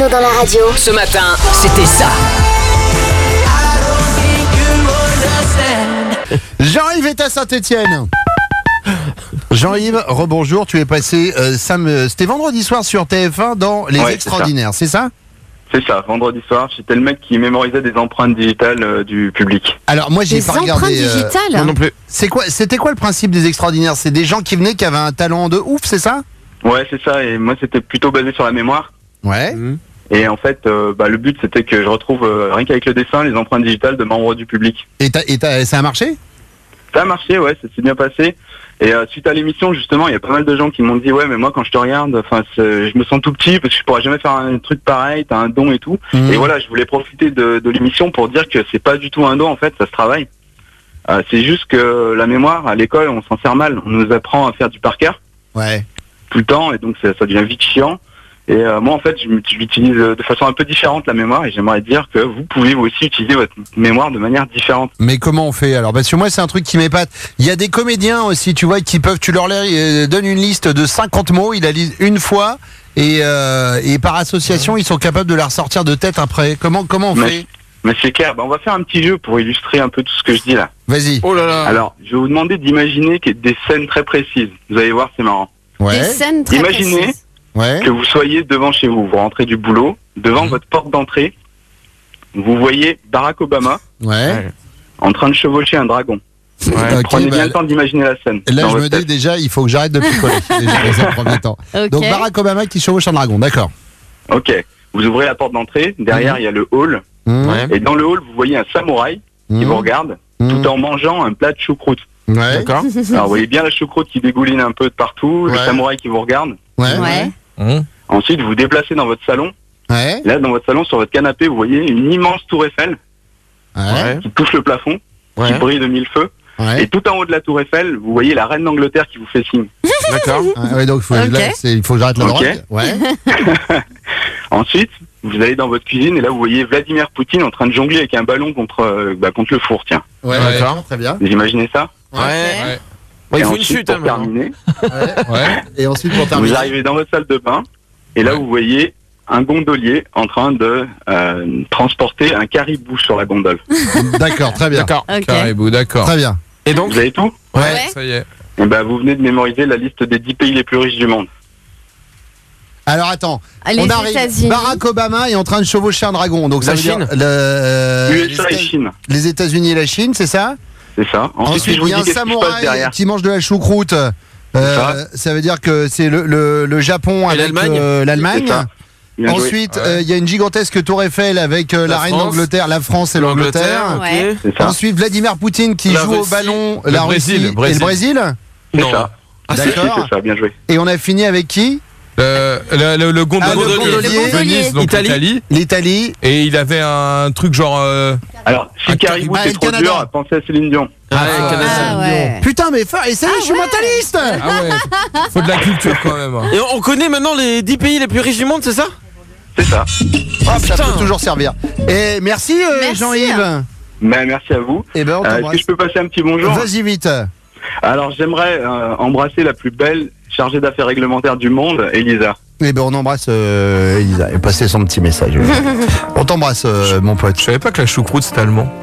Arnaud dans la radio. Ce matin, c'était ça. Jean-Yves est à Saint-Étienne. Jean-Yves, rebonjour, tu es passé c'était vendredi soir sur TF1 dans Les Extraordinaires, c'est ça? C'est ça, vendredi soir, j'étais le mec qui mémorisait des empreintes digitales du public. Alors moi j'ai pas regardé. Des empreintes digitales non plus. C'était quoi le principe des Extraordinaires? C'est des gens qui venaient qui avaient un talent de ouf, c'est ça? Ouais, c'est ça, et moi c'était plutôt basé sur la mémoire. Ouais. Et en fait, le but c'était que je retrouve, rien qu'avec le dessin, les empreintes digitales de membres du public. Et ça a marché? Ça a marché, ouais, ça s'est bien passé. Et suite à l'émission, justement, il y a pas mal de gens qui m'ont dit ouais, mais moi quand je te regarde, je me sens tout petit parce que je pourrais jamais faire un truc pareil, t'as un don et tout. Et voilà, je voulais profiter de l'émission pour dire que c'est pas du tout un don, en fait, ça se travaille. C'est juste que la mémoire, à l'école, on s'en sert mal. On nous apprend à faire du par cœur. Ouais. Tout le temps, et donc ça devient vite chiant. Et moi, en fait, je l'utilise de façon un peu différente, la mémoire, et j'aimerais dire que vous pouvez aussi utiliser votre mémoire de manière différente. Mais comment on fait alors? Parce que moi, c'est un truc qui m'épate. Il y a des comédiens aussi, tu vois, qui peuvent, tu leur donnes une liste de 50 mots, ils la lisent une fois, et par association, ils sont capables de la ressortir de tête après. Comment on fait? Mais c'est clair, on va faire un petit jeu pour illustrer un peu tout ce que je dis là. Vas-y. Oh là là. Alors, je vais vous demander d'imaginer des scènes très précises. Vous allez voir, c'est marrant. Ouais. Des scènes très Imaginez précises. Ouais. que vous soyez devant chez vous, vous rentrez du boulot, devant votre porte d'entrée, vous voyez Barack Obama Ouais. en train de chevaucher un dragon. Ok, Prenez bien le temps d'imaginer la scène. là, dans je votre me tête. dis déjà, il faut que j'arrête de picoler déjà dans un premier temps. Ok. Donc Barack Obama qui chevauche un dragon, d'accord. Ok, vous ouvrez la porte d'entrée, derrière il y a le hall, et dans le hall vous voyez un samouraï qui vous regarde, tout en mangeant un plat de choucroute. Ouais. D'accord. Alors vous voyez bien la choucroute qui dégouline un peu de partout, le Ouais. samouraï qui vous regarde. Ouais. Ouais. Ensuite vous vous déplacez dans votre salon. Ouais. Là dans votre salon, sur votre canapé, vous voyez une immense tour Eiffel Ouais. qui touche le plafond, qui brille de mille feux. Ouais. Et tout en haut de la tour Eiffel, vous voyez la reine d'Angleterre qui vous fait signe. D'accord. Ouais, donc Ok. il faut que j'arrête la Ok. drogue. Ouais. Ensuite, vous allez dans votre cuisine et là vous voyez Vladimir Poutine en train de jongler avec un ballon contre le four, tiens. Ouais, Ouais. d'accord, très bien. Vous imaginez ça? Ouais. Ok. Il faut Et une ensuite, chute, pour hein, maintenant. terminer, Ouais. Et ensuite pour terminer. vous arrivez dans votre salle de bain et là vous voyez un gondolier en train de transporter un caribou sur la gondole. D'accord, très bien. D'accord. Ok. Caribou, d'accord. Très bien. Et donc Vous avez tout? Ouais. Ça y est. Et vous venez de mémoriser la liste des 10 pays les plus riches du monde. Alors attends, Les on arrive. États-Unis. Barack Obama est en train de chevaucher un dragon. Donc ça La veut dire Chine. USA et Chine, les États-Unis et la Chine, c'est ça? c'est ça. Ensuite, je vous il y a dis un qu'est-ce qui se passe samouraï derrière. qui mange de la choucroute. Ça veut dire que c'est le Japon Et avec l'Allemagne. l'Allemagne. C'est ça. Bien joué. Ensuite, Ouais. il y a une gigantesque tour Eiffel avec la reine France. d'Angleterre, la France et l'Angleterre. Ouais. ok. C'est ça. Ensuite, Vladimir Poutine qui La joue au Russie. ballon, Le la Brésil, Russie et le Brésil. C'est Non. ça. Ah, Si, D'accord. c'est ça, bien joué. Et on a fini avec qui? Le gondolier. gondolier. Venise, donc Italie. Italie. L'Italie. Et il avait un truc genre. Alors, si Un caribou caribou. c'est Ah, trop le Canada. dur, pensez à Céline Dion. Ah ouais. Putain, mais et ça y est, je suis mentaliste. Ah ouais. Faut de la culture quand même. Et on connaît maintenant les 10 pays les plus riches du monde, c'est ça? C'est ça. Ça peut toujours servir. Et merci, Merci. Jean-Yves. Merci à vous. Et ben, on Est-ce t'embrasse. que je peux passer un petit bonjour? Vas-y vite. Alors, j'aimerais embrasser la plus belle chargée d'affaires réglementaires du monde, Elisa. Et ben, on embrasse Elisa et passer son petit message. On t'embrasse, mon pote. Je savais pas que la choucroute c'était allemand.